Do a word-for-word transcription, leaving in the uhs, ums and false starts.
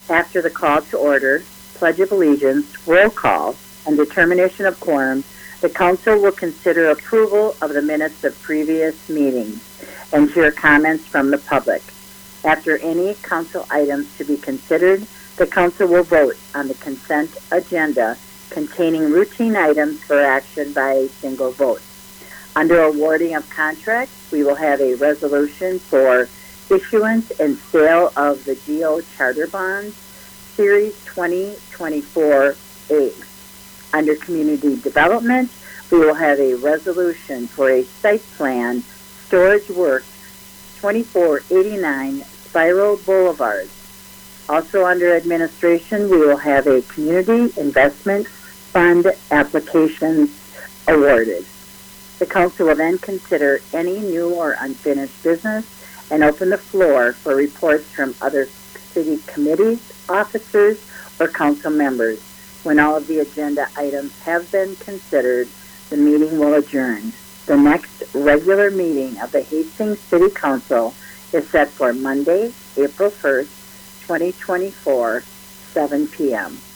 After the call to order, pledge of allegiance, roll call, and determination of quorum, the council will consider approval of the minutes of previous meetings and hear comments from the public. After any council items to be considered, the council will vote on the consent agenda containing routine items for action by a single vote. Under awarding of contracts, we will have a resolution for issuance and sale of the G O Charter Bonds, Series twenty twenty-four A. Under community development, we will have a resolution for a site plan, Storage Works, twenty-four eighty-nine Spiral Boulevard. Also under administration, we will have a community investment fund applications awarded. The council will then consider any new or unfinished business and open the floor for reports from other city committees, officers, or council members. When all of the agenda items have been considered, the meeting will adjourn. The next regular meeting of the Hastings City Council is set for Monday, April first, twenty twenty-four, seven p.m.